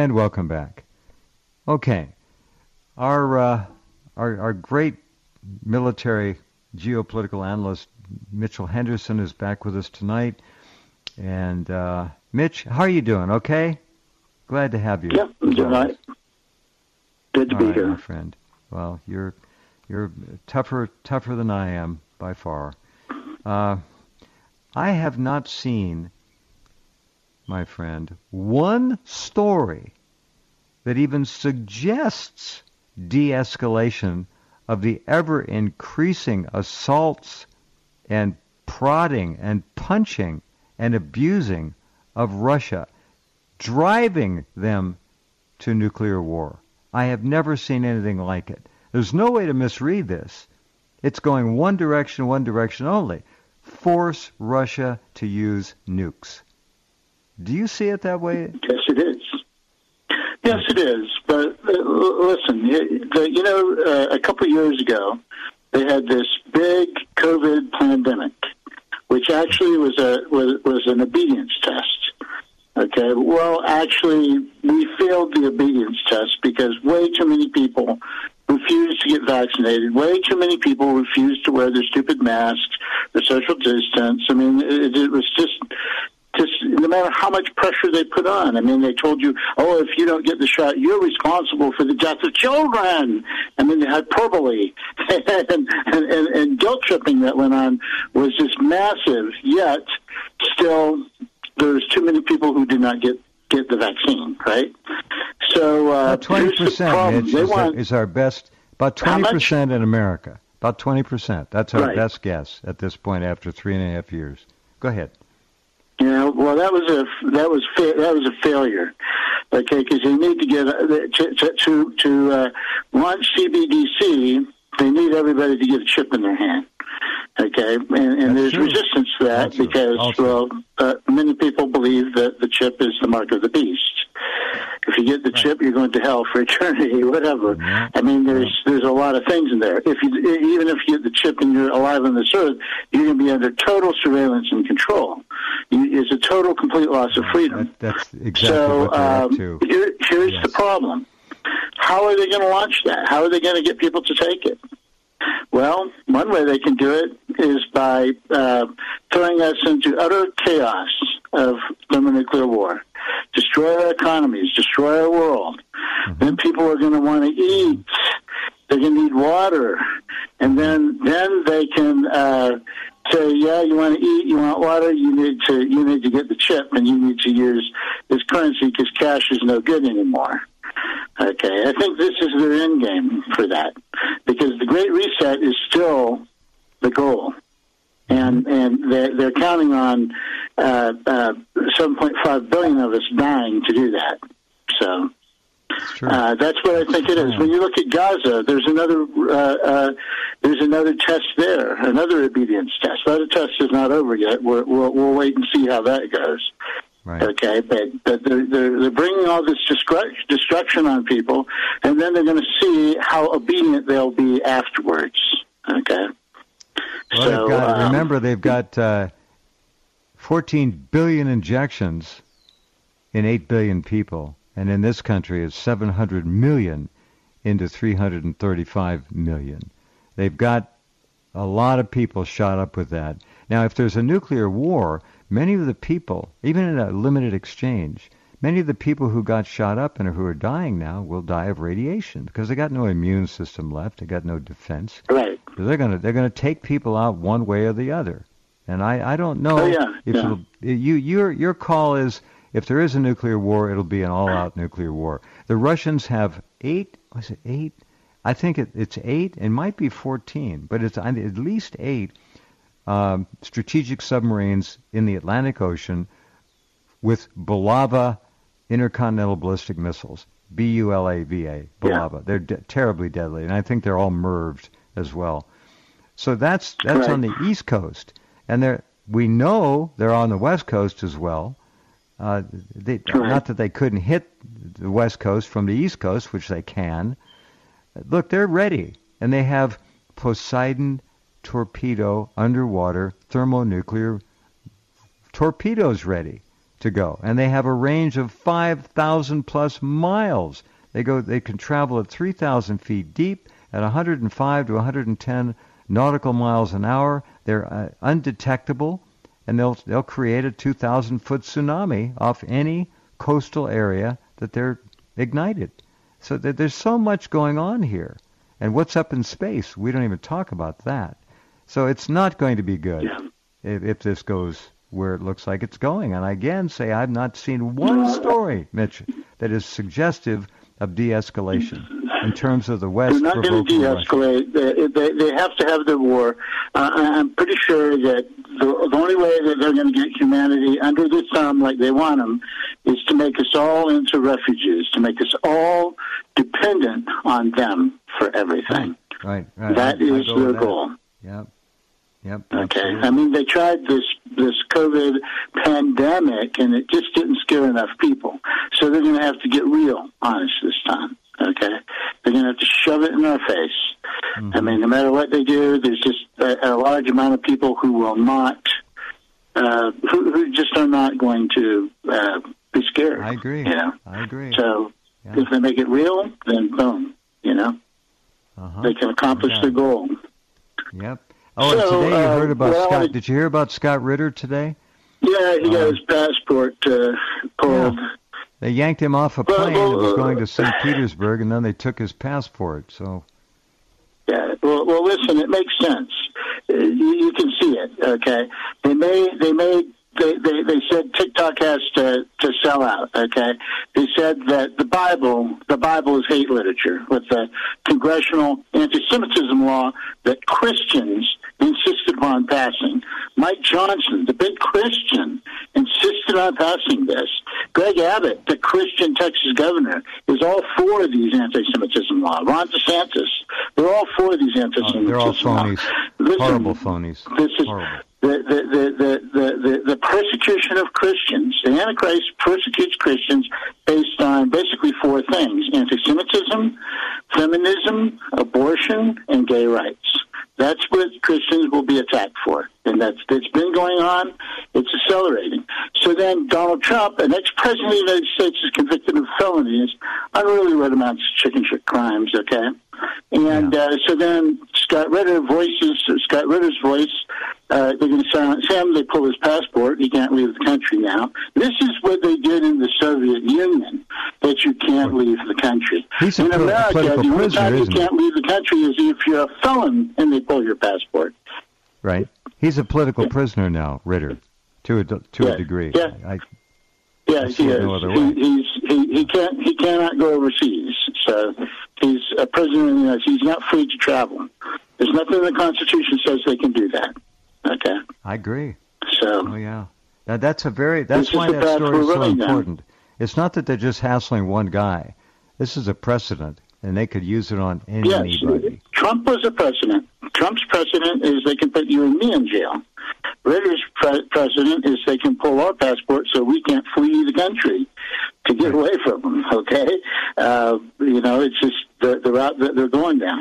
And welcome back. Okay. Our great military geopolitical analyst Mitchell Henderson is back with us tonight. And Mitch, how are you doing? Okay? Glad to have you. Yeah, good night. Good to be here, my friend. Well, you're tougher than I am by far. I have not seen, my friend, one story that even suggests de-escalation of the ever-increasing assaults and prodding and punching and abusing of Russia, driving them to nuclear war. I have never seen anything like it. There's no way to misread this. It's going one direction only. Force Russia to use nukes. Do you see it that way? Yes, it is. Yes, it is. But listen, a couple of years ago, they had this big COVID pandemic, which actually was an obedience test. Okay. Well, actually, we failed the obedience test because way too many people refused to get vaccinated. Way too many people refused to wear their stupid masks, their social distance. I mean, it was just no matter how much pressure they put on. I mean, they told you, oh, if you don't get the shot, you're responsible for the death of children. I mean, the hyperbole and guilt tripping that went on was just massive, yet still there's too many people who did not get the vaccine, right? So about 20% is our best. About 20% in America. About 20%. That's our best guess at this point after 3.5 years. Go ahead. Yeah, well, that was a failure. Okay, because they need to get to launch CBDC. They need everybody to get a chip in their hand. Okay, and there's resistance to that because many people believe that the chip is the mark of the beast. If you get the chip, you're going to hell for eternity, whatever. I mean, there's a lot of things in there. Even if you get the chip and you're alive on this earth, you're going to be under total surveillance and control. It's a total, complete loss of freedom. That's exactly what they're up to. Here's the problem. How are they going to launch that? How are they going to get people to take it? Well, one way they can do it is by throwing us into utter chaos of thermonuclear war. Destroy our economies, destroy our world. Mm-hmm. Then people are going to want to eat. They're going to need water. And then they can say, yeah, you want to eat, you want water, you need to get the chip, and you need to use this currency because cash is no good anymore. Okay, I think this is their end game for that, because the Great Reset is still the goal, and they're counting on 7.5 billion of us dying to do that. So that's what I think it is. When you look at Gaza, there's another test there, another obedience test. That test is not over yet. We'll wait and see how that goes. Right. Okay, but they're bringing all this destruction on people, and then they're going to see how obedient they'll be afterwards. Okay. Well, remember, they've got 14 billion injections in 8 billion people, and in this country it's 700 million into 335 million. They've got a lot of people shot up with that. Now, if there's a nuclear war, many of the people, even in a limited exchange, many of the people who got shot up and who are dying now will die of radiation because they got no immune system left. They got no defense. Right. So they're gonna take people out one way or the other. And I don't know if your call is, if there is a nuclear war, it'll be an all-out nuclear war. The Russians have 8. Was it 8? I think it's 8. It might be 14, but it's at least 8. Strategic submarines in the Atlantic Ocean with Bulava intercontinental ballistic missiles, Bulava, Bulava. Yeah. They're terribly deadly, and I think they're all MIRVed as well. So that's on the East Coast, and we know they're on the West Coast as well. Not that they couldn't hit the West Coast from the East Coast, which they can. Look, they're ready, and they have Poseidon torpedo underwater thermonuclear torpedoes ready. to go, and they have a range of 5,000 plus miles. They can travel at 3,000 feet deep at 105 to 110 nautical miles an hour. They're undetectable, and they'll create a 2,000-foot tsunami off any coastal area that they're ignited. So there's so much going on here. And what's up in space? We don't even talk about that. So it's not going to be good if this goes where it looks like it's going. And I again say I've not seen one story, Mitch, that is suggestive of de-escalation in terms of the West. They're not going to de-escalate. They have to have the war. I'm pretty sure that the only way that they're going to get humanity under the thumb like they want them is to make us all into refugees, to make us all dependent on them for everything. Right. That is their goal. Yep. Okay. Absolutely. I mean, they tried this COVID pandemic, and it just didn't scare enough people. So they're going to have to get real honest this time. Okay. They're going to have to shove it in our face. Mm-hmm. I mean, no matter what they do, there's just a large amount of people who will not, who just are not going to be scared. I agree. I agree. So if they make it real, then boom, they can accomplish their goal. Yep. Oh, and today you heard about Scott. Did you hear about Scott Ritter today? Yeah, he got his passport pulled. Yeah. They yanked him off a plane that was going to St. Petersburg, and then they took his passport. So. Yeah. Well, listen. It makes sense. You can see it. Okay. They said TikTok has to sell out. Okay. They said that the Bible is hate literature with the congressional anti-Semitism law that Christians insisted upon passing. Mike Johnson, the big Christian, insisted on passing this. Greg Abbott, the Christian Texas governor, is all for these anti-Semitism laws. Ron DeSantis, they're all for these anti-Semitism laws. They're all phonies. Listen, horrible phonies. This is horrible. The persecution of Christians. The Antichrist persecutes Christians based on basically four things: anti-Semitism, feminism, abortion, and gay rights. That's what Christians will be attacked for. And it's been going on. It's accelerating. So then Donald Trump, an ex-president of the United States, is convicted of felonies on really what amounts to chicken shit crimes, okay? And so then Scott Ritter's voice, they're going to silence him. They pull his passport. He can't leave the country now. This is what they did in the Soviet Union, that you can't leave the country. In America, the only time you can't leave the country is if you're a felon and they pull your passport. Right. He's a political prisoner now, Ritter, to a degree. Yeah. He is. No other way. He cannot go overseas. So he's a prisoner in the United States. He's not free to travel. There's nothing in the Constitution says they can do that. Okay. I agree. So. Oh yeah. That's why that story is so important. It's not that they're just hassling one guy. This is a precedent, and they could use it on anybody. Yes. Trump was a precedent. Trump's precedent is they can put you and me in jail. Ritter's precedent is they can pull our passport so we can't flee the country to get away from them, okay? It's just the route that they're going down.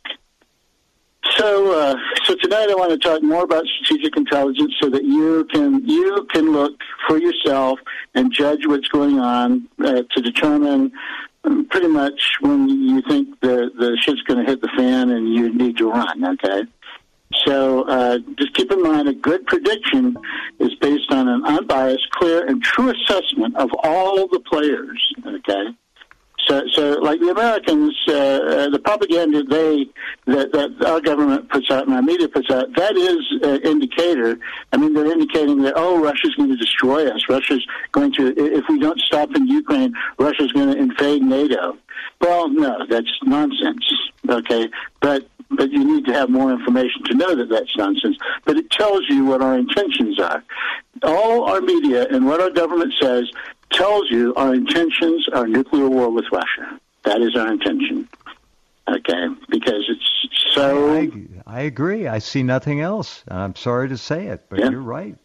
So tonight I want to talk more about strategic intelligence so that you can look for yourself and judge what's going on to determine pretty much when you think the shit's going to hit the fan and you need to run, okay? So just keep in mind a good prediction is based on an unbiased, clear, and true assessment of all the players, okay? So like the Americans, the propaganda that our government puts out and our media puts out, that is an indicator. I mean, they're indicating that, Russia's going to destroy us. Russia's going to, if we don't stop in Ukraine, Russia's going to invade NATO. Well, no, that's nonsense, okay? But you need to have more information to know that that's nonsense. But it tells you what our intentions are. All our media and what our government says tells you our intentions are nuclear war with Russia. That is our intention. Okay? Because it's so... I agree. I see nothing else. I'm sorry to say it, but you're right.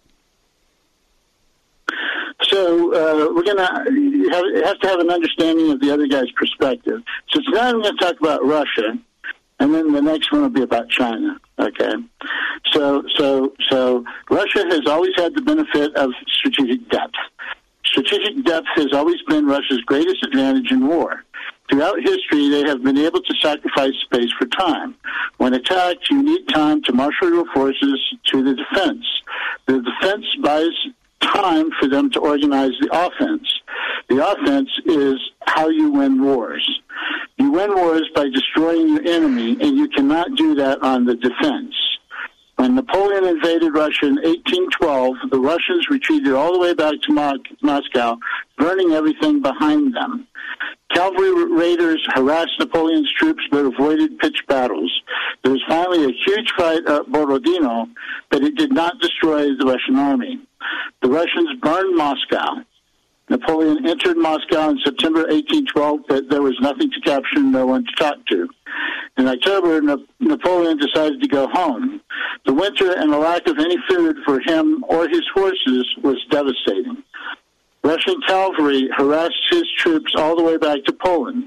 So we're going to have to have an understanding of the other guy's perspective. So tonight I'm going to talk about Russia, and then the next one will be about China. Okay, so Russia has always had the benefit of strategic depth. Strategic depth has always been Russia's greatest advantage in war. Throughout history, they have been able to sacrifice space for time. When attacked, you need time to marshal your forces to the defense. The defense buys time for them to organize the offense. The offense is how you win wars. You win wars by destroying your enemy, and you cannot do that on the defense. When Napoleon invaded Russia in 1812, the Russians retreated all the way back to Moscow, burning everything behind them. Cavalry raiders harassed Napoleon's troops but avoided pitched battles. There was finally a huge fight at Borodino, but it did not destroy the Russian army. The Russians burned Moscow. Napoleon entered Moscow in September 1812, but there was nothing to capture and no one to talk to. In October, Napoleon decided to go home. The winter and the lack of any food for him or his forces was devastating. Russian cavalry harassed his troops all the way back to Poland.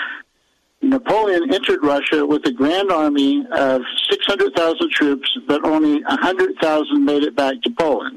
Napoleon entered Russia with a grand army of 600,000 troops, but only 100,000 made it back to Poland.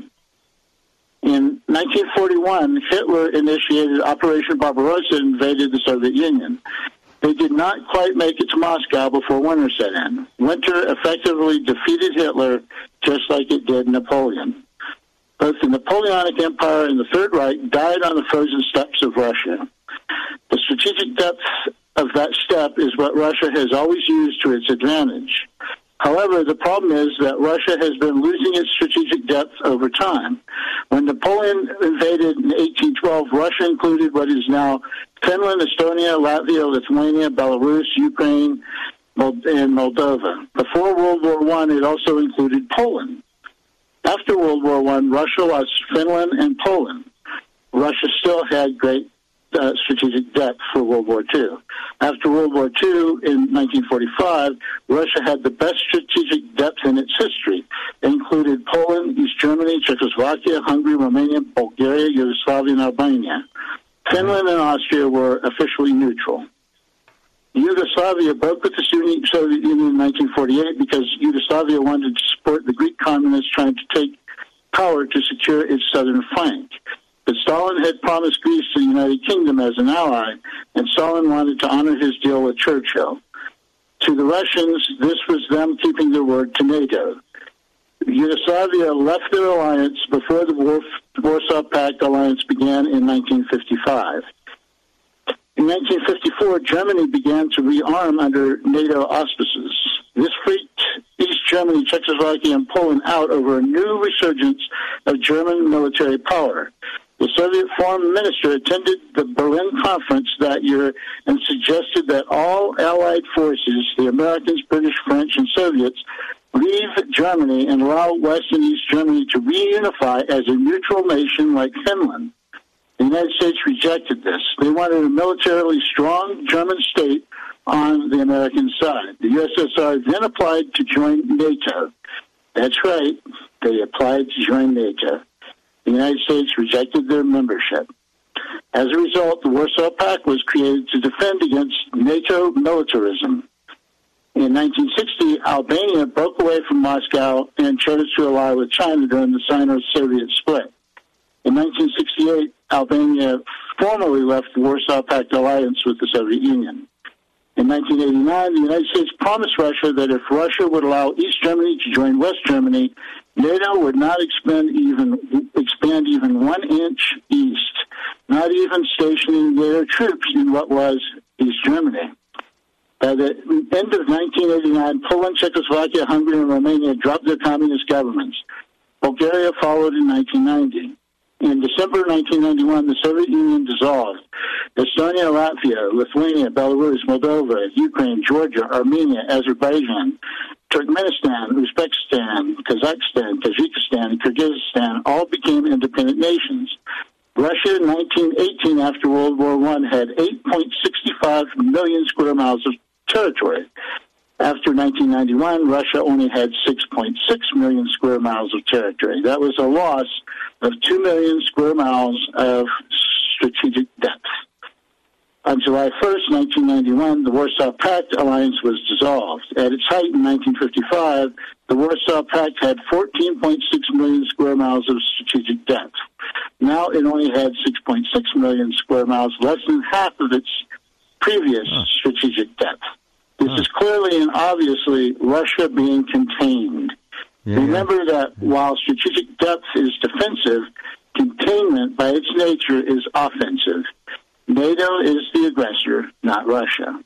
In 1941, Hitler initiated Operation Barbarossa and invaded the Soviet Union. They did not quite make it to Moscow before winter set in. Winter effectively defeated Hitler, just like it did Napoleon. Both the Napoleonic Empire and the Third Reich died on the frozen steppes of Russia. The strategic depth of that steppe is what Russia has always used to its advantage. However, the problem is that Russia has been losing its strategic depth over time. When Napoleon invaded in 1812, Russia included what is now Finland, Estonia, Latvia, Lithuania, Belarus, Ukraine, and Moldova. Before World War I, it also included Poland. After World War I, Russia lost Finland and Poland. Russia still had great strategic depth for World War II. After World War II, in 1945, Russia had the best strategic depth in its history. It included Poland, East Germany, Czechoslovakia, Hungary, Romania, Bulgaria, Yugoslavia, and Albania. Finland and Austria were officially neutral. Yugoslavia broke with the Soviet Union in 1948 because Yugoslavia wanted to support the Greek communists trying to take power to secure its southern flank. But Stalin had promised Greece the United Kingdom as an ally, and Stalin wanted to honor his deal with Churchill. To the Russians, this was them keeping their word to NATO. Yugoslavia left their alliance before the Warsaw Pact alliance began in 1955. In 1954, Germany began to rearm under NATO auspices. This freaked East Germany, Czechoslovakia, and Poland out over a new resurgence of German military power. The Soviet foreign minister attended the Berlin conference that year and suggested that all Allied forces, the Americans, British, French, and Soviets, leave Germany and allow West and East Germany to reunify as a neutral nation like Finland. The United States rejected this. They wanted a militarily strong German state on the American side. The USSR then applied to join NATO. That's right, they applied to join NATO. The United States rejected their membership. As a result, the Warsaw Pact was created to defend against NATO militarism. In 1960, Albania broke away from Moscow and chose to ally with China during the Sino-Soviet split. In 1968, Albania formally left the Warsaw Pact alliance with the Soviet Union. In 1989, the United States promised Russia that if Russia would allow East Germany to join West Germany, NATO would not expand even 1 inch east, not even stationing their troops in what was East Germany. By the end of 1989, Poland, Czechoslovakia, Hungary, and Romania dropped their communist governments. Bulgaria followed in 1990. In December 1991, the Soviet Union dissolved. Estonia, Latvia, Lithuania, Belarus, Moldova, Ukraine, Georgia, Armenia, Azerbaijan, Turkmenistan, Uzbekistan, Kazakhstan, Tajikistan, and Kyrgyzstan all became independent nations. Russia in 1918, after World War I, had 8.65 million square miles of territory. After 1991, Russia only had 6.6 million square miles of territory. That was a loss of 2 million square miles of strategic depth. On July 1st, 1991, the Warsaw Pact alliance was dissolved. At its height in 1955, the Warsaw Pact had 14.6 million square miles of strategic depth. Now it only had 6.6 million square miles, less than half of its previous strategic depth. This is clearly and obviously Russia being contained. Remember that while strategic depth is defensive, containment by its nature is offensive. NATO is the aggressor, not Russia.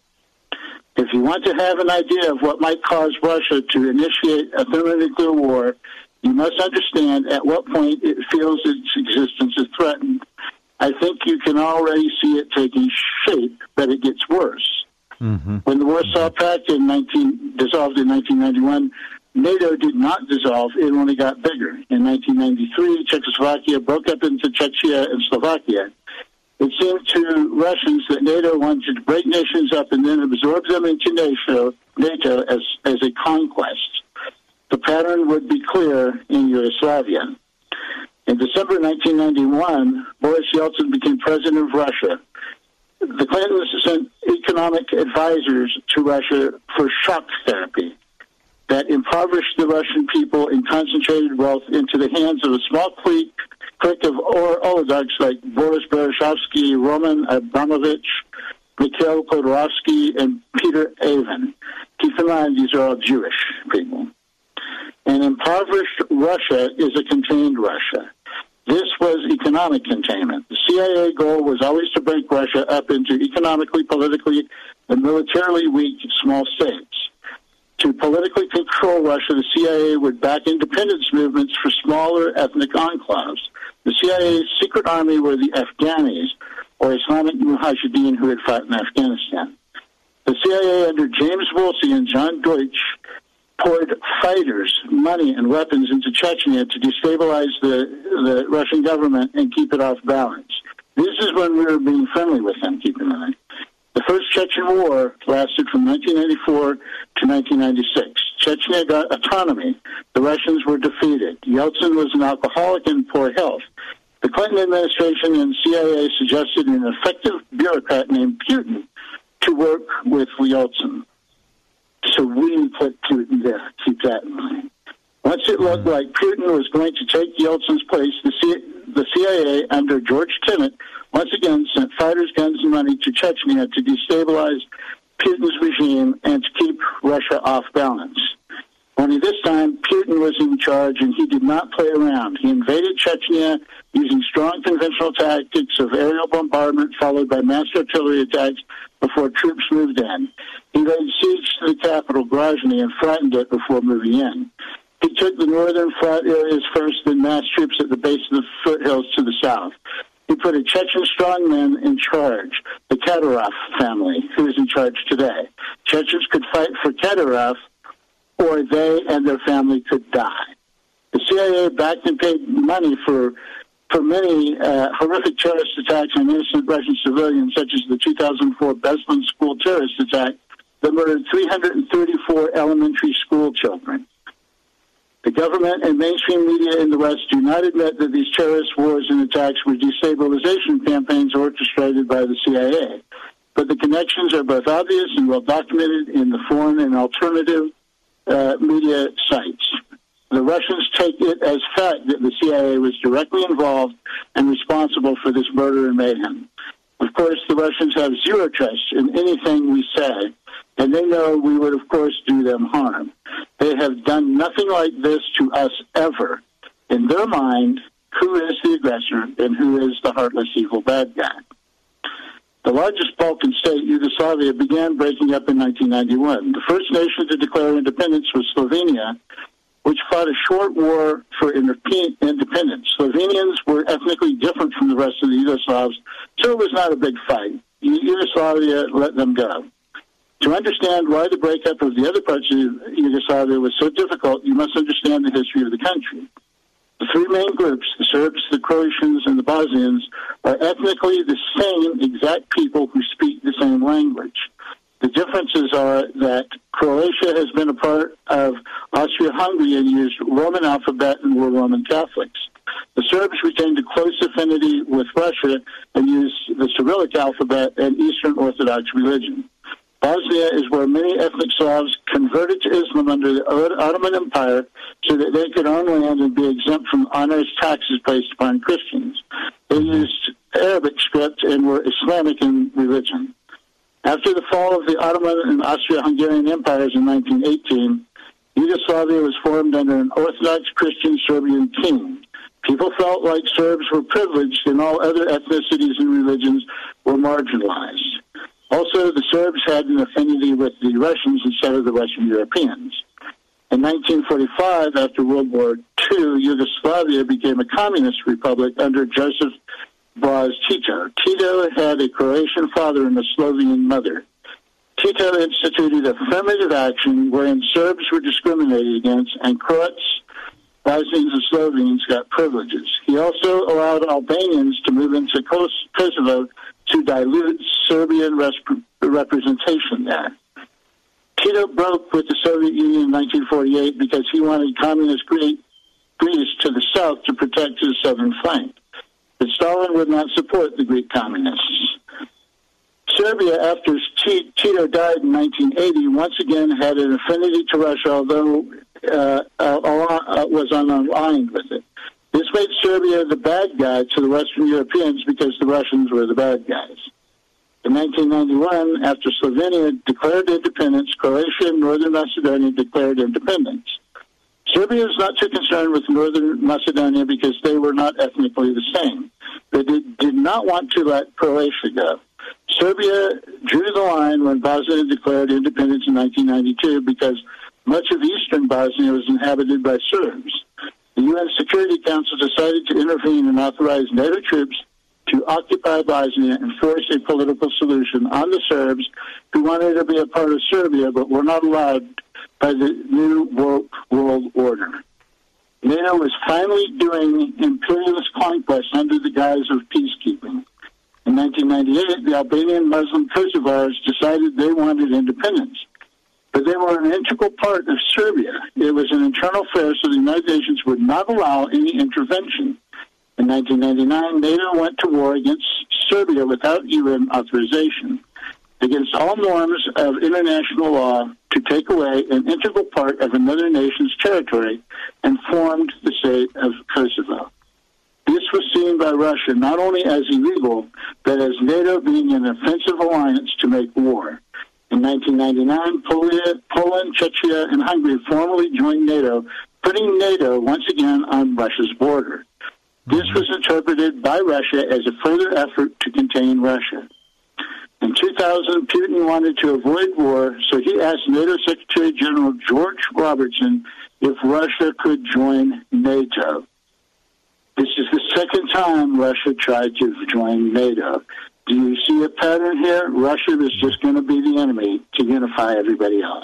If you want to have an idea of what might cause Russia to initiate a thermonuclear war, you must understand at what point it feels its existence is threatened. I think you can already see it taking shape, but it gets worse. When the Warsaw Pact dissolved in 1991, NATO did not dissolve, it only got bigger. In 1993, Czechoslovakia broke up into Czechia and Slovakia. It seemed to Russians that NATO wanted to break nations up and then absorb them into NATO as a conquest. The pattern would be clear in Yugoslavia. In December 1991, Boris Yeltsin became president of Russia. The Clintons sent economic advisors to Russia for shock therapy that impoverished the Russian people and concentrated wealth into the hands of a small clique of oligarchs like Boris Berezovsky, Roman Abramovich, Mikhail Khodorkovsky, and Peter Avin. Keep in mind, these are all Jewish people. An impoverished Russia is a contained Russia. This was economic containment. The CIA goal was always to break Russia up into economically, politically, and militarily weak small states. To politically control Russia, the CIA would back independence movements for smaller ethnic enclaves. The CIA's secret army were the Afghanis, or Islamic Mujahideen, who had fought in Afghanistan. The CIA under James Woolsey and John Deutsch poured fighters, money, and weapons into Chechnya to destabilize the Russian government and keep it off balance. This is when we were being friendly with them, keep in mind. The First Chechen War lasted from 1994 to 1996. Chechnya got autonomy. The Russians were defeated. Yeltsin was an alcoholic and poor health. The Clinton administration and CIA suggested an effective bureaucrat named Putin to work with Yeltsin. So we put Putin there. Keep that in mind. Once it looked like Putin was going to take Yeltsin's place, the CIA under George Tenet once again sent fighters, guns, and money to Chechnya to destabilize Putin's regime and to keep Russia off balance. Only this time, Putin was in charge, and he did not play around. He invaded Chechnya using strong conventional tactics of aerial bombardment followed by mass artillery attacks before troops moved in. He laid siege to the capital, Grozny, and flattened it before moving in. He took the northern flat areas first, then massed troops at the base of the foothills to the south. He put a Chechen strongman in charge, the Kadyrov family, who is in charge today. Chechens could fight for Kadyrov, or they and their family could die. The CIA backed and paid money for many horrific terrorist attacks on innocent Russian civilians, such as the 2004 Beslan school terrorist attack that murdered 334 elementary school children. The government and mainstream media in the West do not admit that these terrorist wars and attacks were destabilization campaigns orchestrated by the CIA. But the connections are both obvious and well documented in the foreign and alternative media sites. The Russians take it as fact that the CIA was directly involved and responsible for this murder and mayhem. Of course, the Russians have zero trust in anything we say, and they know we would, of course, do them harm. They have done nothing like this to us ever. In their mind, who is the aggressor and who is the heartless, evil bad guy? The largest Balkan state, Yugoslavia, began breaking up in 1991. The first nation to declare independence was Slovenia, which fought a short war for independence. Slovenians were ethnically different from the rest of the Yugoslavs, so it was not a big fight. Yugoslavia let them go. To understand why the breakup of the other parts of Yugoslavia was so difficult, you must understand the history of the country. The three main groups, the Serbs, the Croatians, and the Bosnians, are ethnically the same exact people who speak the same language. The differences are that Croatia has been a part of Austria-Hungary and used Roman alphabet and were Roman Catholics. The Serbs retained a close affinity with Russia and used the Cyrillic alphabet and Eastern Orthodox religion. Bosnia is where many ethnic Slavs converted to Islam under the Ottoman Empire so that they could own land and be exempt from onerous taxes placed upon Christians. They used Arabic script and were Islamic in religion. After the fall of the Ottoman and Austro-Hungarian empires in 1918, Yugoslavia was formed under an Orthodox Christian Serbian king. People felt like Serbs were privileged and all other ethnicities and religions were marginalized. Also, the Serbs had an affinity with the Russians instead of the Western Europeans. In 1945, after World War II, Yugoslavia became a communist republic under Joseph Broz Tito. Tito had a Croatian father and a Slovenian mother. Tito instituted affirmative action wherein Serbs were discriminated against and Croats, Bosnians, and Slovenes got privileges. He also allowed Albanians to move into Kosovo to dilute Serbian representation there. Tito broke with the Soviet Union in 1948 because he wanted communist Greece to the south to protect his southern flank. But Stalin would not support the Greek communists. Serbia, after Tito died in 1980, once again had an affinity to Russia, although was unaligned with it. This made Serbia the bad guy to the Western Europeans because the Russians were the bad guys. In 1991, after Slovenia declared independence, Croatia and Northern Macedonia declared independence. Serbia is not too concerned with Northern Macedonia because they were not ethnically the same. They did not want to let Croatia go. Serbia drew the line when Bosnia declared independence in 1992 because much of eastern Bosnia was inhabited by Serbs. The UN Security Council decided to intervene and authorize NATO troops to occupy Bosnia and force a political solution on the Serbs who wanted to be a part of Serbia but were not allowed by the new world order. NATO was finally doing imperialist conquest under the guise of peacekeeping. In 1998, the Albanian Muslim Kosovars decided they wanted independence, but they were an integral part of Serbia. It was an internal affair, so the United Nations would not allow any intervention. In 1999, NATO went to war against Serbia without UN authorization, against all norms of international law, to take away an integral part of another nation's territory, and formed the state of Kosovo. This was seen by Russia not only as illegal, but as NATO being an offensive alliance to make war. In 1999, Poland, Czechia, and Hungary formally joined NATO, putting NATO once again on Russia's border. This was interpreted by Russia as a further effort to contain Russia. In 2000, Putin wanted to avoid war, so he asked NATO Secretary General George Robertson if Russia could join NATO. This is the second time Russia tried to join NATO. Do you see a pattern here? Russia is just going to be the enemy to unify everybody else.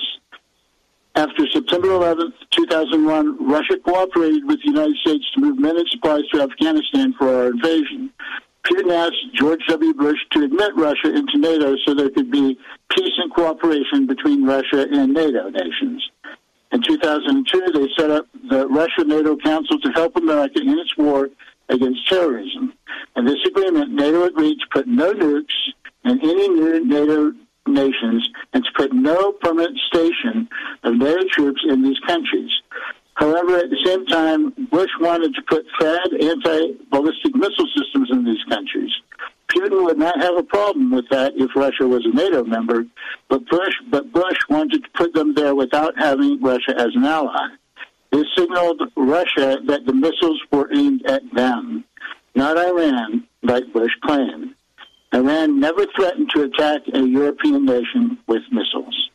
After September 11th, 2001, Russia cooperated with the United States to move men and supplies to Afghanistan for our invasion. Putin asked George W. Bush to admit Russia into NATO so there could be peace and cooperation between Russia and NATO nations. In 2002, they set up the Russia-NATO Council to help America in its war against terrorism. In this agreement, NATO agreed to put no nukes in any new NATO nations and to put no permanent station of NATO troops in these countries. However, at the same time, Bush wanted to put THAAD anti-ballistic missile systems in these countries. Putin would not have a problem with that if Russia was a NATO member, but Bush wanted to put them there without having Russia as an ally. This signaled Russia that the missiles were aimed at them, not Iran, like Bush claimed. Iran never threatened to attack a European nation with missiles.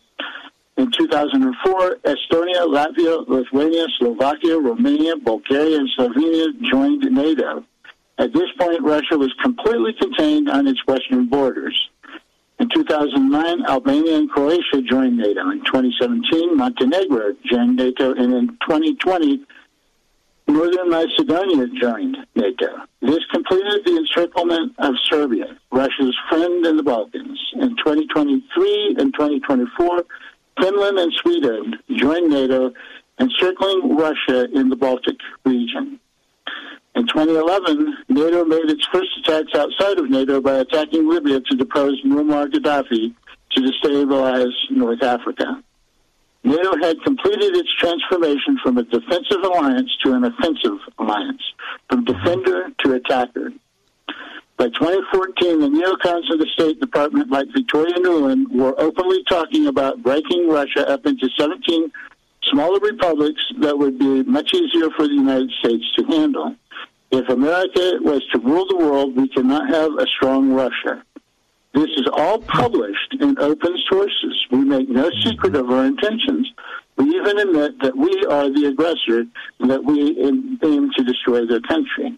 In 2004, Estonia, Latvia, Lithuania, Slovakia, Romania, Bulgaria, and Slovenia joined NATO. At this point, Russia was completely contained on its western borders. In 2009, Albania and Croatia joined NATO. In 2017, Montenegro joined NATO, and in 2020, Northern Macedonia joined NATO. This completed the encirclement of Serbia, Russia's friend in the Balkans. In 2023 and 2024, Finland and Sweden joined NATO, encircling Russia in the Baltic region. In 2011, NATO made its first attacks outside of NATO by attacking Libya to depose Muammar Gaddafi to destabilize North Africa. NATO had completed its transformation from a defensive alliance to an offensive alliance, from defender to attacker. By 2014, the neocons of the State Department, like Victoria Nuland, were openly talking about breaking Russia up into 17 smaller republics that would be much easier for the United States to handle. If America was to rule the world, we cannot have a strong Russia. This is all published in open sources. We make no secret of our intentions. We even admit that we are the aggressor and that we aim to destroy their country.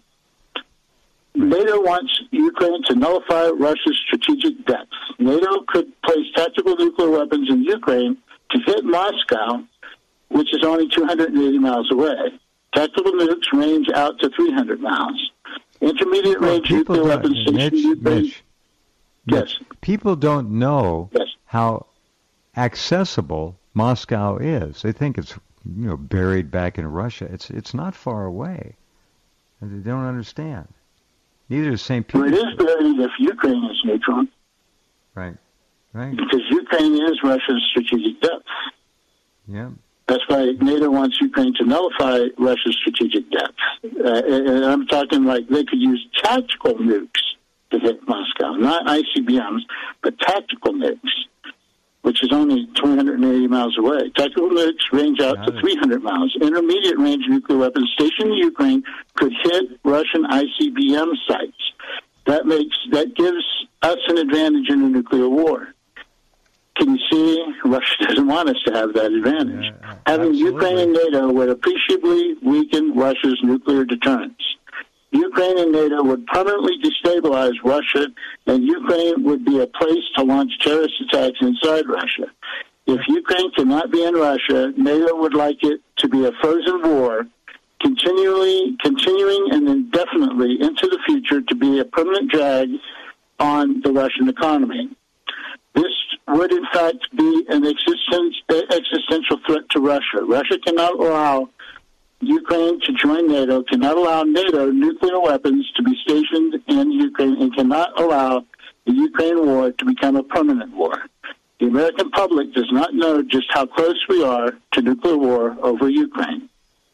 NATO wants Ukraine to nullify Russia's strategic depth. NATO could place tactical nuclear weapons in Ukraine to hit Moscow, which is only 280 miles away. Tactical nukes range out to 300 miles. Intermediate range nuclear weapons stationed in Ukraine. Yes. People don't know how accessible Moscow is. They think it's buried back in Russia. It's not far away. And they don't understand. Neither is St. Petersburg. Well, it is buried if Ukraine is neutral. Right. Because Ukraine is Russia's strategic depth. Yeah. That's why NATO wants Ukraine to nullify Russia's strategic depth. And I'm talking like they could use tactical nukes to hit Moscow, not ICBMs, but tactical nukes, which is only 280 miles away. Tactical nukes range out to 300 miles. Intermediate range nuclear weapons stationed in Ukraine could hit Russian ICBM sites. That gives us an advantage in a nuclear war. Can you see? Russia doesn't want us to have that advantage. Having Ukraine and NATO would appreciably weaken Russia's nuclear deterrence. Ukraine and NATO would permanently destabilize Russia, and Ukraine would be a place to launch terrorist attacks inside Russia. If Ukraine cannot be in Russia, NATO would like it to be a frozen war, continuing and indefinitely into the future to be a permanent drag on the Russian economy. This would, in fact, be an existential threat to Russia. Russia cannot allow Ukraine to join NATO, cannot allow NATO nuclear weapons to be stationed in Ukraine, and cannot allow the Ukraine war to become a permanent war. The American public does not know just how close we are to nuclear war over Ukraine.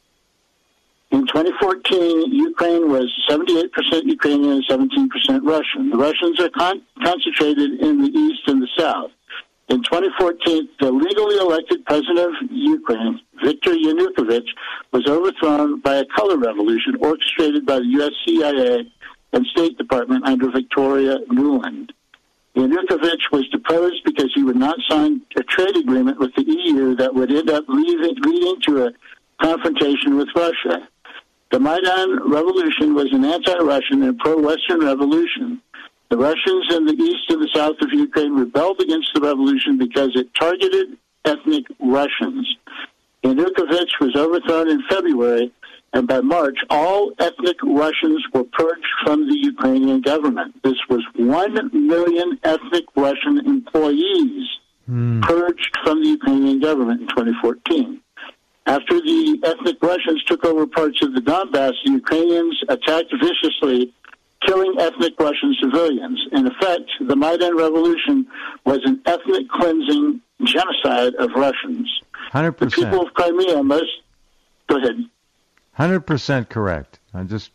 In 2014, Ukraine was 78% Ukrainian and 17% Russian. The Russians are concentrated in the east and the south. In 2014, the legally elected president of Ukraine, Viktor Yanukovych, was overthrown by a color revolution orchestrated by the U.S. CIA and State Department under Victoria Nuland. Yanukovych was deposed because he would not sign a trade agreement with the EU that would end up leading to a confrontation with Russia. The Maidan Revolution was an anti-Russian and pro-Western revolution. The Russians in the east and the south of Ukraine rebelled against the revolution because it targeted ethnic Russians. Yanukovych was overthrown in February, and by March, all ethnic Russians were purged from the Ukrainian government. This was 1 million ethnic Russian employees purged from the Ukrainian government in 2014. After the ethnic Russians took over parts of the Donbass, the Ukrainians attacked viciously, killing ethnic Russian civilians. In effect, the Maidan Revolution was an ethnic cleansing genocide of Russians. 100%. The people of Crimea Go ahead. 100% correct. I'm just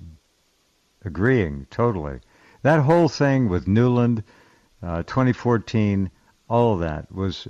agreeing totally. That whole thing with Nuland, 2014, all of that was,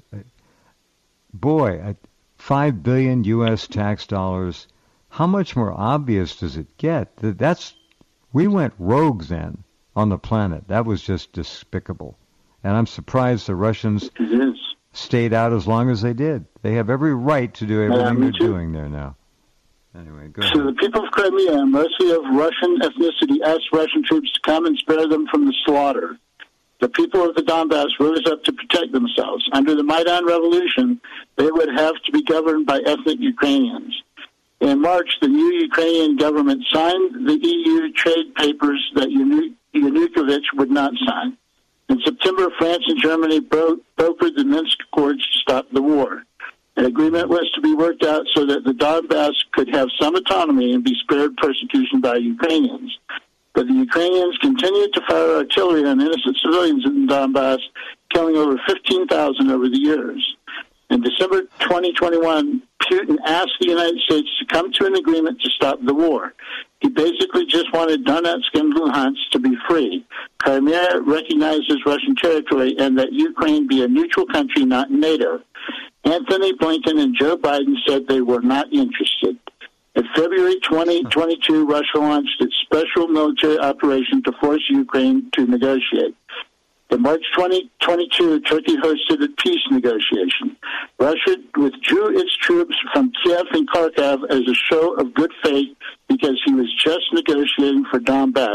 $5 billion U.S. tax dollars. How much more obvious does it get? We went rogue then on the planet. That was just despicable. And I'm surprised the Russians stayed out as long as they did. They have every right to do everything they're doing there now. Anyway, go ahead. So the people of Crimea, mostly of Russian ethnicity, asked Russian troops to come and spare them from the slaughter. The people of the Donbass rose up to protect themselves. Under the Maidan Revolution, they would have to be governed by ethnic Ukrainians. In March, the new Ukrainian government signed the EU trade papers that Yanukovych would not sign. In September, France and Germany brokered the Minsk Accords to stop the war. An agreement was to be worked out so that the Donbass could have some autonomy and be spared persecution by Ukrainians. But the Ukrainians continued to fire artillery on innocent civilians in the Donbass, killing over 15,000 over the years. In December 2021, Putin asked the United States to come to an agreement to stop the war. He basically just wanted Donetsk and Luhansk to be free. Crimea recognized as Russian territory, and that Ukraine be a neutral country, not NATO. Anthony Blinken and Joe Biden said they were not interested. In February 2022, Russia launched its special military operation to force Ukraine to negotiate. In March 2022, Turkey hosted a peace negotiation. Russia withdrew its troops from Kiev and Kharkov as a show of good faith because he was just negotiating for Donbass,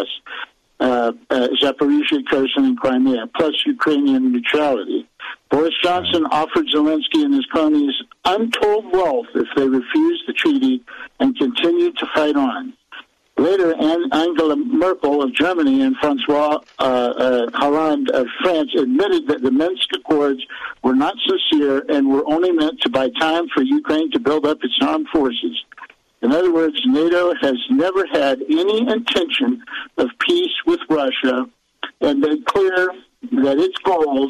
Zaporizhia, Kherson, and Crimea, plus Ukrainian neutrality. Boris Johnson offered Zelensky and his cronies untold wealth if they refused the treaty and continued to fight on. Later, Angela Merkel of Germany and François Hollande of France admitted that the Minsk Accords were not sincere and were only meant to buy time for Ukraine to build up its armed forces. In other words, NATO has never had any intention of peace with Russia, and made clear that its goal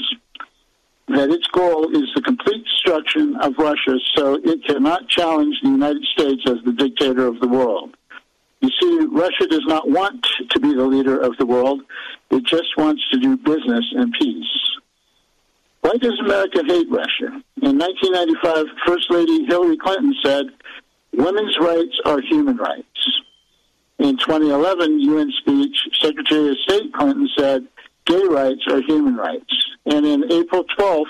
is the complete destruction of Russia so it cannot challenge the United States as the dictator of the world. You see, Russia does not want to be the leader of the world. It just wants to do business in peace. Why does America hate Russia? In 1995, First Lady Hillary Clinton said, "Women's rights are human rights." In 2011 UN speech, Secretary of State Clinton said, "Gay rights are human rights." And in April 12th,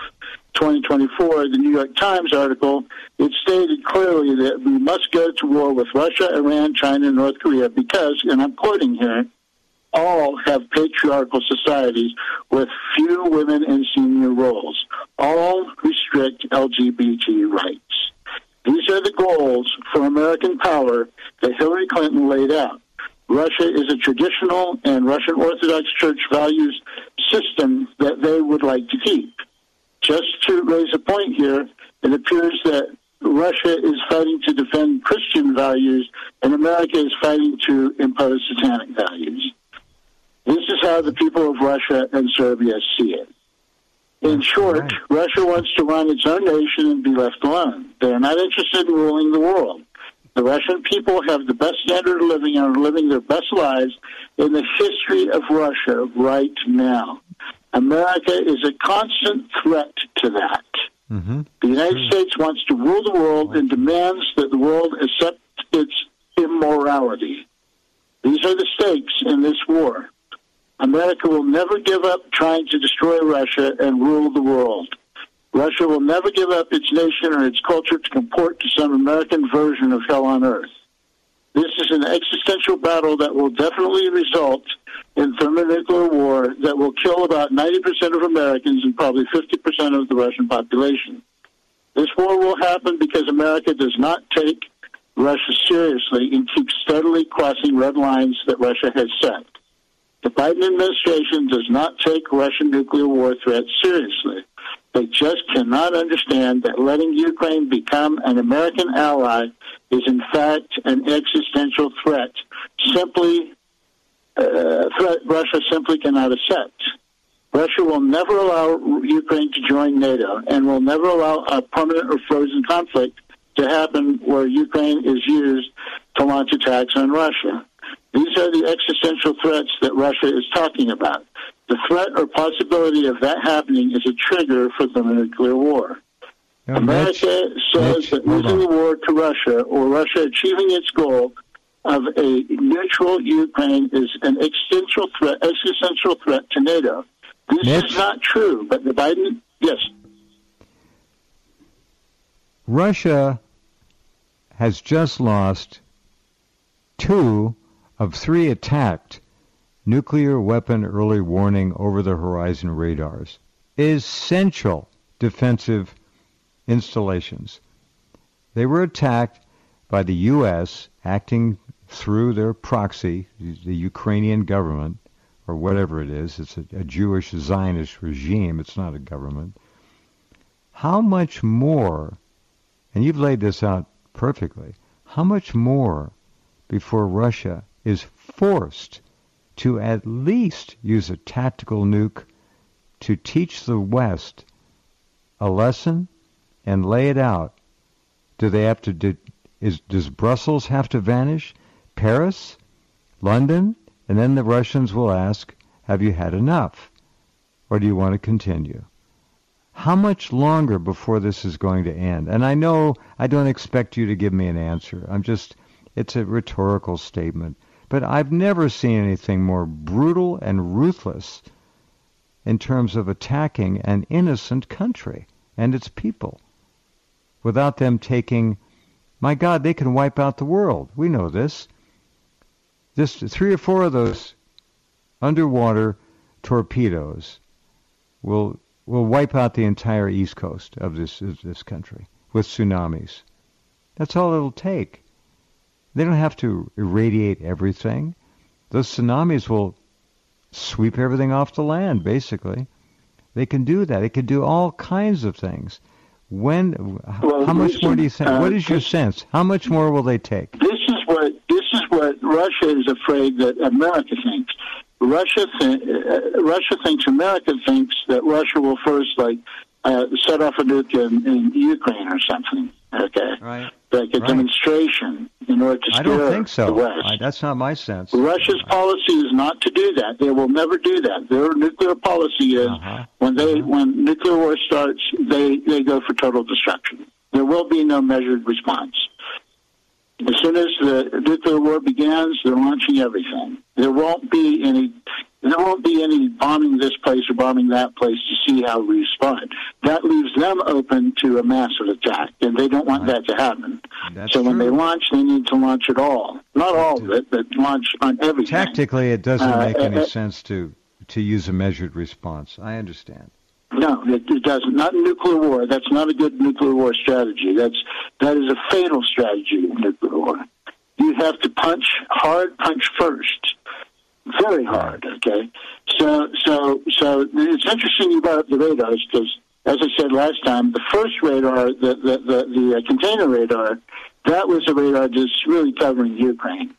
2024, the New York Times article, it stated clearly that we must go to war with Russia, Iran, China, and North Korea because, and I'm quoting here, all have patriarchal societies with few women in senior roles. All restrict LGBT rights. These are the goals for American power that Hillary Clinton laid out. Russia is a traditional and Russian Orthodox Church values system that they would like to keep. Just to raise a point here, it appears that Russia is fighting to defend Christian values and America is fighting to impose satanic values. This is how the people of Russia and Serbia see it. In short, Russia wants to run its own nation and be left alone. They are not interested in ruling the world. The Russian people have the best standard of living and are living their best lives in the history of Russia right now. America is a constant threat to that. Mm-hmm. The United States wants to rule the world and demands that the world accept its immorality. These are the stakes in this war. America will never give up trying to destroy Russia and rule the world. Russia will never give up its nation or its culture to comport to some American version of hell on earth. This is an existential battle that will definitely result in thermonuclear war that will kill about 90% of Americans and probably 50% of the Russian population. This war will happen because America does not take Russia seriously and keeps steadily crossing red lines that Russia has set. The Biden administration does not take Russian nuclear war threats seriously. They just cannot understand that letting Ukraine become an American ally is in fact an existential threat. Russia simply cannot accept. Russia will never allow Ukraine to join NATO and will never allow a permanent or frozen conflict to happen where Ukraine is used to launch attacks on Russia. These are the existential threats that Russia is talking about. The threat or possibility of that happening is a trigger for the nuclear war. Now, America says that losing the war to Russia or Russia achieving its goal of a neutral Ukraine is an existential threat to NATO. This is not true, but the Biden, yes. Russia has just lost 2 of 3 attacked nuclear weapon early warning over-the-horizon radars, essential defensive installations. They were attacked by the U.S. acting through their proxy, the Ukrainian government, or whatever it is. It's a Jewish Zionist regime. It's not a government. How much more, and you've laid this out perfectly, how much more before Russia is forced to at least use a tactical nuke to teach the West a lesson and lay it out? Do they have to does Brussels have to vanish? Paris? London, and then the Russians will ask, have you had enough? Or do you want to continue? How much longer before this is going to end? And I know I don't expect you to give me an answer. It's a rhetorical statement. But I've never seen anything more brutal and ruthless in terms of attacking an innocent country and its people without them taking, my God, they can wipe out the world. We know this. Just 3 or 4 of those underwater torpedoes will wipe out the entire east coast of this country with tsunamis. That's all it'll take. They don't have to irradiate everything. Those tsunamis will sweep everything off the land, basically. They can do that. They can do all kinds of things. How much more do you think? What is your sense? How much more will they take? This is what Russia is afraid that America thinks. Russia thinks America thinks that Russia will first set off a nuke in Ukraine or something. Okay, right. Like a demonstration in order to scare I don't think so. The West. That's not my sense. Russia's policy is not to do that. They will never do that. Their nuclear policy is when nuclear war starts, they go for total destruction. There will be no measured response. As soon as the nuclear war begins, they're launching everything. There won't be any bombing this place or bombing that place to see how we respond. That leaves them open to a massive attack, and they don't want that to happen. So when they launch, they need to launch it all. Not all of it, but launch on everything. Tactically, it doesn't make any sense to use a measured response. I understand. No, it doesn't. Not in nuclear war. That's not a good nuclear war strategy. That is a fatal strategy in nuclear war. You have to punch first. Very hard, okay? So it's interesting you brought up the radars because, as I said last time, the first radar, the container radar, that was a radar just really covering Ukraine.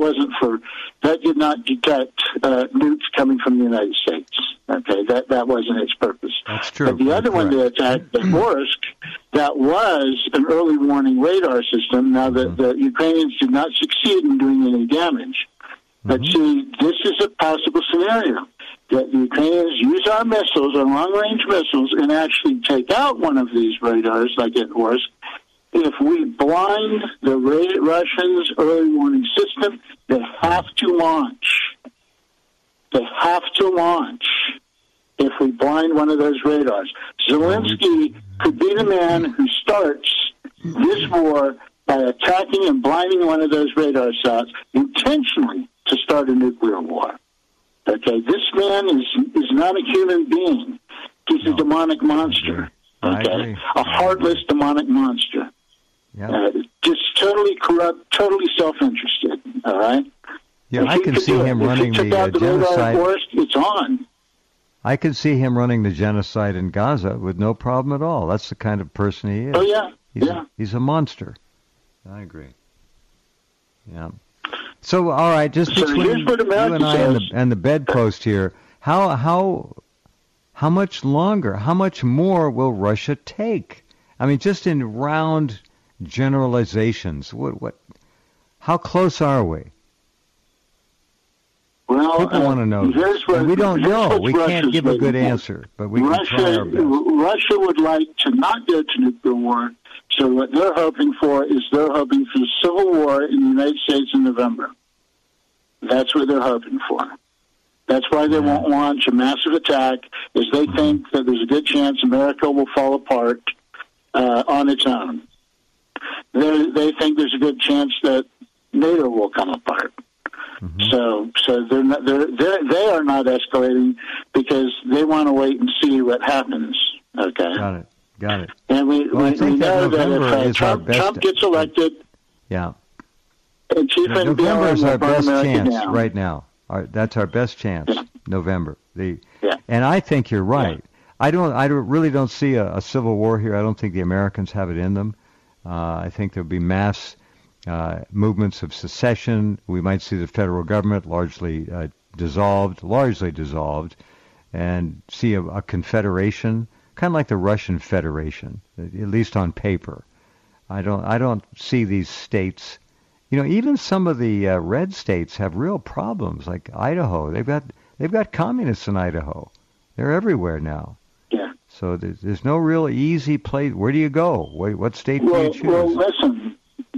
That did not detect nukes coming from the United States. Okay, that wasn't its purpose. That's true. But the other one they attacked, the Kursk, that was an early warning radar system. Now, the Ukrainians did not succeed in doing any damage. But see, this is a possible scenario that the Ukrainians use our missiles, our long-range missiles, and actually take out one of these radars, like at Kursk. If we blind the Russians' early warning system, they have to launch. They have to launch if we blind one of those radars. Zelensky could be the man who starts this war by attacking and blinding one of those radar shots intentionally to start a nuclear war. Okay, this man is not a human being. He's a demonic monster. Okay, a heartless demonic monster. Yep. Just totally corrupt, totally self-interested. All right. Yeah, I can see him running the genocide. It's on. I can see him running the genocide in Gaza with no problem at all. That's the kind of person he is. Oh yeah, he's a monster. I agree. Yeah. So, all right, just between you and I and the bedpost here, how much longer, how much more will Russia take? I mean, just in round generalizations, how close are we? Well, people want to know. We don't know. We can't give a good answer, but we can try our best. Russia would like to not go to nuclear war. So what they're hoping for is for civil war in the United States in November. That's what they're hoping for. That's why they won't launch a massive attack, is they think that there's a good chance America will fall apart on its own. They think there's a good chance that NATO will come apart. So they are not escalating because they want to wait and see what happens. Okay. Got it. And we know that if Trump gets elected, and Chief November is our best chance right now. That's our best chance. Yeah. November. And I think you're right. I really don't see a civil war here. I don't think the Americans have it in them. I think there'll be mass movements of secession. We might see the federal government largely dissolved, and see a confederation, kind of like the Russian Federation, at least on paper. I don't see these states Even some of the red states have real problems, like Idaho. They've got communists in Idaho. They're everywhere now. Yeah. So there's no real easy place. Where do you go? What state do you choose? Well, listen.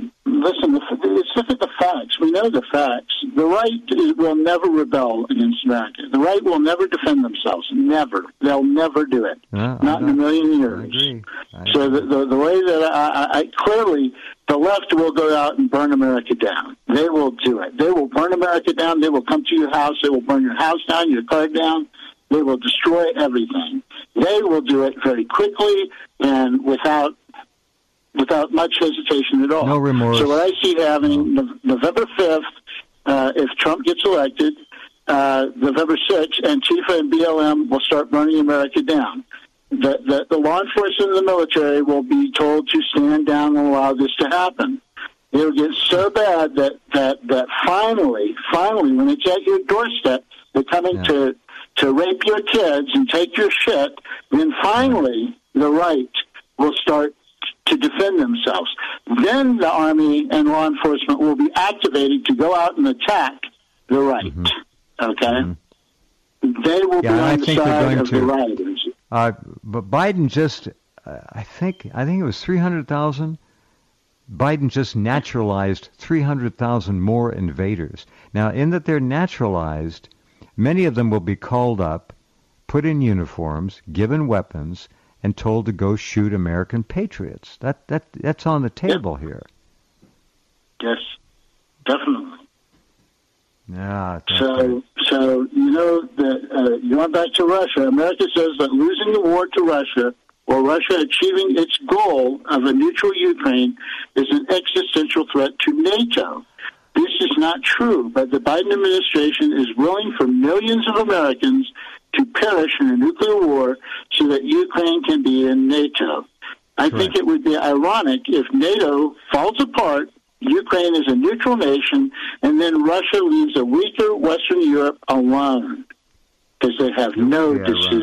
Let's look at the facts. We know the facts. The right will never rebel against America. The right will never defend themselves. Never. They'll never do it. Not in a million years. I agree. So the way that I clearly, the left will go out and burn America down. They will do it. They will burn America down. They will come to your house. They will burn your house down, your car down. They will destroy everything. They will do it very quickly and without much hesitation at all. No remorse. So what I see happening November 5th, if Trump gets elected, November 6th, Antifa and BLM will start burning America down. The law enforcement and the military will be told to stand down and allow this to happen. It'll get so bad that finally, when it's at your doorstep, they're coming to rape your kids and take your shit, then finally the right will start to defend themselves. Then the Army and law enforcement will be activated to go out and attack the right. Mm-hmm. Okay? Mm-hmm. They will be on the side of the rioters. But Biden just, I think it was 300,000. Biden just naturalized 300,000 more invaders. Now, in that they're naturalized, many of them will be called up, put in uniforms, given weapons, and told to go shoot American patriots. That's on the table here. Yes, definitely. Yeah. So that going back to Russia, America says that losing the war to Russia or Russia achieving its goal of a neutral Ukraine is an existential threat to NATO. This is not true, but the Biden administration is willing for millions of Americans to perish in a nuclear war so that Ukraine can be in NATO. I think it would be ironic if NATO falls apart, Ukraine is a neutral nation, and then Russia leaves a weaker Western Europe alone because they have no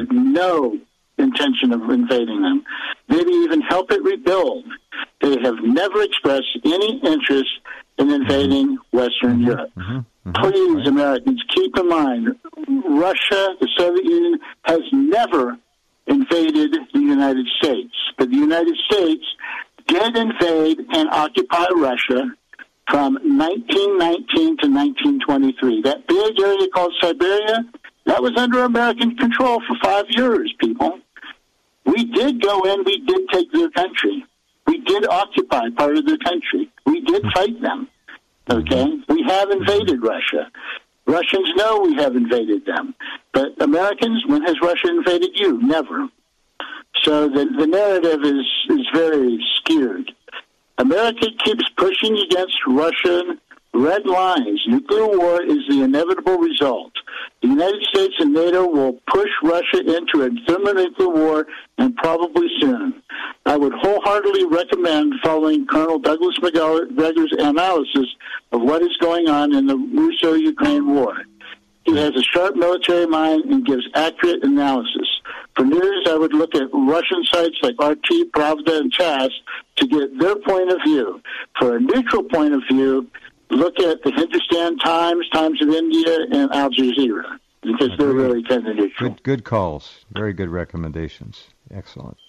intention of invading them. Maybe even help it rebuild. They have never expressed any interest in invading Western Europe. Please, Americans, keep in mind, Russia, the Soviet Union, has never invaded the United States. But the United States did invade and occupy Russia from 1919 to 1923. That big area called Siberia, that was under American control for 5 years, people. We did go in, we did take their country. We did occupy part of their country. We did fight them. Okay? We have invaded Russia. Russians know we have invaded them. But Americans, when has Russia invaded you? Never. So the narrative is very skewed. America keeps pushing against Russian red lines. Nuclear war is the inevitable result. The United States and NATO will push Russia into a thermonuclear war, and probably soon. I would wholeheartedly recommend following Colonel Douglas Macgregor's analysis of what is going on in the Russo-Ukraine war. He has a sharp military mind and gives accurate analysis. For news, I would look at Russian sites like RT, Pravda, and TASS to get their point of view. For a neutral point of view, look at the Hindustan Times, Times of India, and Al Jazeera, because they're really kind of neutral. Good calls. Very good recommendations. Excellent.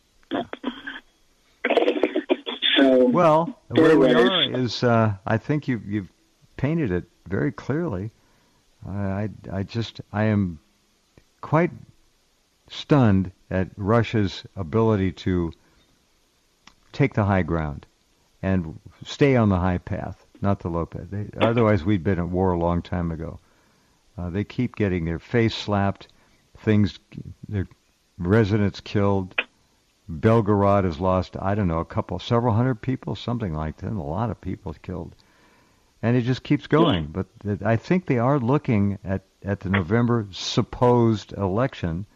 So, well, where we are is, I think you've painted it very clearly. I am quite stunned at Russia's ability to take the high ground and stay on the high path, not the low path. Otherwise, we'd been at war a long time ago. They keep getting their face slapped, their residents killed. Belgorod has lost, several hundred people, something like that, a lot of people killed. And it just keeps going. But I think they are looking at the November supposed election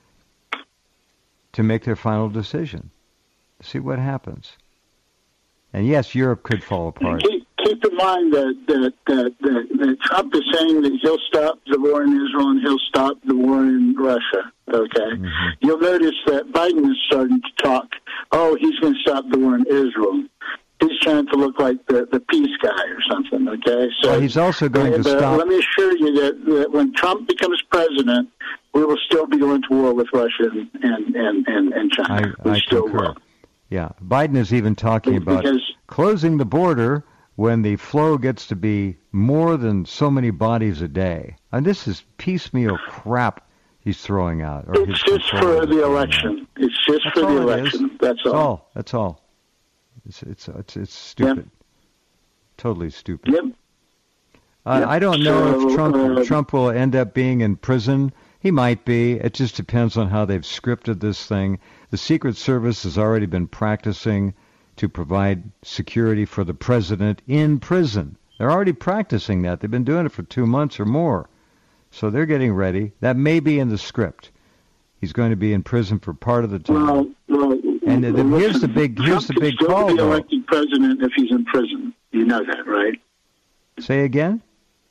to make their final decision. See what happens. And yes, Europe could fall apart. Keep in mind that Trump is saying that he'll stop the war in Israel and he'll stop the war in Russia. Okay? You'll notice that Biden is starting to talk, he's going to stop the war in Israel. he's trying to look like the peace guy or something. Okay, so well, he's also going to stop. Let me assure you that when Trump becomes president, we will still be going to war with Russia and China. I still concur. will. Yeah, Biden is even talking about closing the border when the flow gets to be more than so many bodies a day. And this is piecemeal crap he's throwing out. It's just for the election. It's just for the election. That's all. That's all. It's stupid. Yep. Totally stupid. Yep. I don't know if Trump will end up being in prison. He might be. It just depends on how they've scripted this thing. The Secret Service has already been practicing to provide security for the president in prison. They're already practicing that. They've been doing it for 2 months or more. So they're getting ready. That may be in the script. He's going to be in prison for part of the time. And here's the big call. Trump can still be elected president if he's in prison. You know that, right? Say again?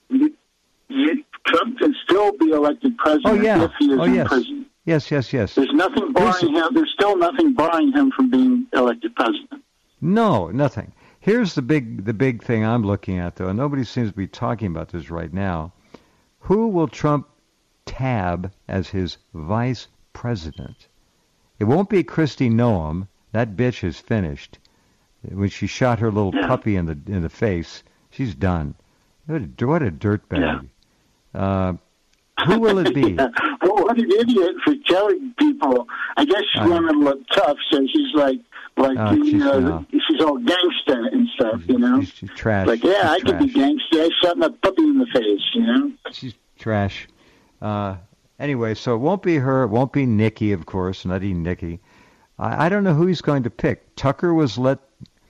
Trump can still be elected president if he is in prison. Yes. There's nothing barring him. There's still nothing barring him from being elected president. No, nothing. Here's the big thing I'm looking at, though, and nobody seems to be talking about this right now. Who will Trump tab as his vice president? It won't be Kristi Noem. That bitch is finished. When she shot her little puppy in the face, she's done. What a dirtbag. Yeah. Who will it be? Well, what an idiot for telling people. I guess she wanted to look tough, so she's like she's all gangster and stuff, you know. She's trash. Like, I could be gangster. I shot my puppy in the face, you know. She's trash. Anyway, so it won't be her. It won't be Nikki, of course. Not even Nikki. I don't know who he's going to pick. Tucker was let.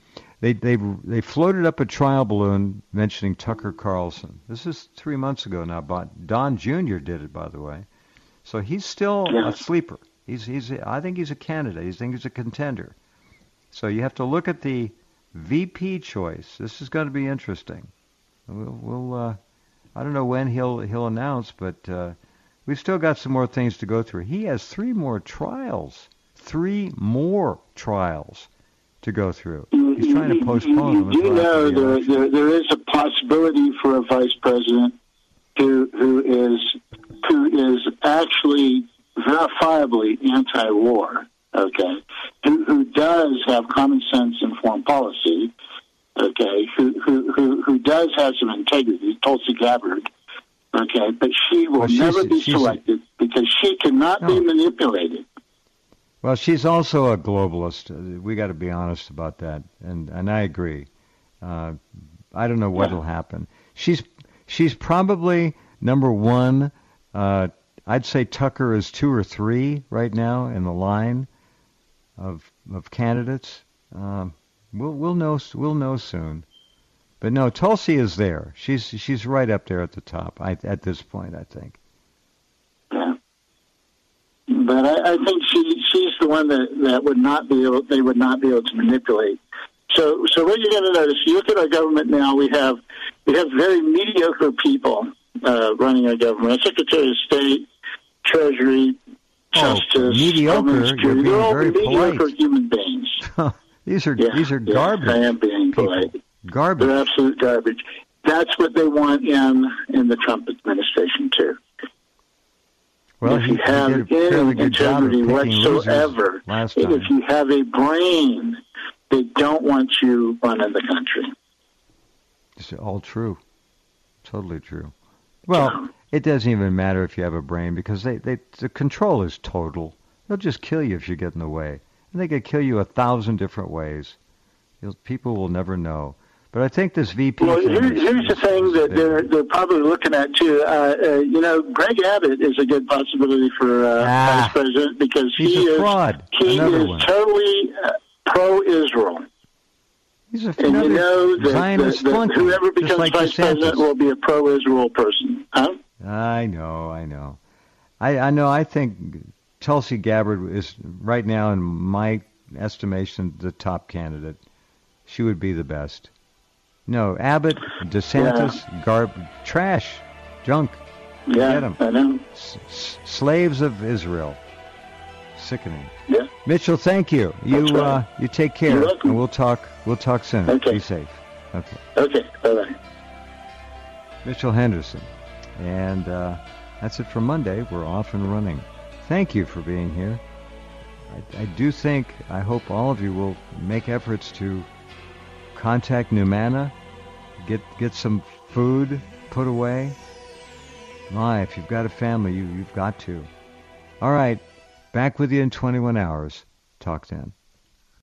They floated up a trial balloon mentioning Tucker Carlson. This is 3 months ago now. But Don Jr. did it, by the way. So he's still a sleeper. I think he's a candidate. I think he's a contender. So you have to look at the VP choice. This is going to be interesting. We'll I don't know when he'll announce, but we've still got some more things to go through. He has 3 more trials. 3 more trials to go through. He's trying to postpone them. You know, there is a possibility for a vice president who is actually verifiably anti-war. Okay, who does have common sense in foreign policy. Okay, who does have some integrity. Tulsi Gabbard. Okay, but she will never be selected because she cannot be manipulated. Well, she's also a globalist. We got to be honest about that, and I agree. I don't know what'll happen. She's probably number 1. I'd say Tucker is 2 or 3 right now in the line of candidates. We'll know soon. But no, Tulsi is there. She's right up there at the top. At this point, I think. Yeah. But I think she's the one that would not be able. They would not be able to manipulate. So what you're going to notice, you look at our government now. We have very mediocre people running our government. Secretary of State, Treasury, Justice, mediocre. You're being they're all very mediocre polite. Human beings. These are garbage. I am being polite. Garbage. They're absolute garbage. That's what they want in the Trump administration too. Well, if you have any integrity whatsoever, and if you have a brain, they don't want you running the country. It's all true. Totally true. Well, it doesn't even matter if you have a brain because the control is total. They'll just kill you if you get in the way. And they could kill you 1,000 different ways. People will never know. But I think this VP Well, here's the thing that they're probably looking at, too. Greg Abbott is a good possibility for vice president because he's a fraud. He is totally pro-Israel. He's a and you know Zionist that whoever becomes vice president will be a pro-Israel person. Huh? I know. I think Tulsi Gabbard is, right now, in my estimation, the top candidate. She would be the best. No, Abbott, DeSantis, trash, junk. Yeah, Get them. I know. Slaves of Israel. Sickening. Yeah. Mitchell, thank you. You take care. You're welcome. And we'll talk soon. Okay. Be safe. Okay. Okay. Bye-bye. Mitchell Henderson. And that's it for Monday. We're off and running. Thank you for being here. I hope all of you will make efforts to contact Numanna, get some food put away. If you've got a family, you've got to. All right, back with you in 21 hours. Talk then.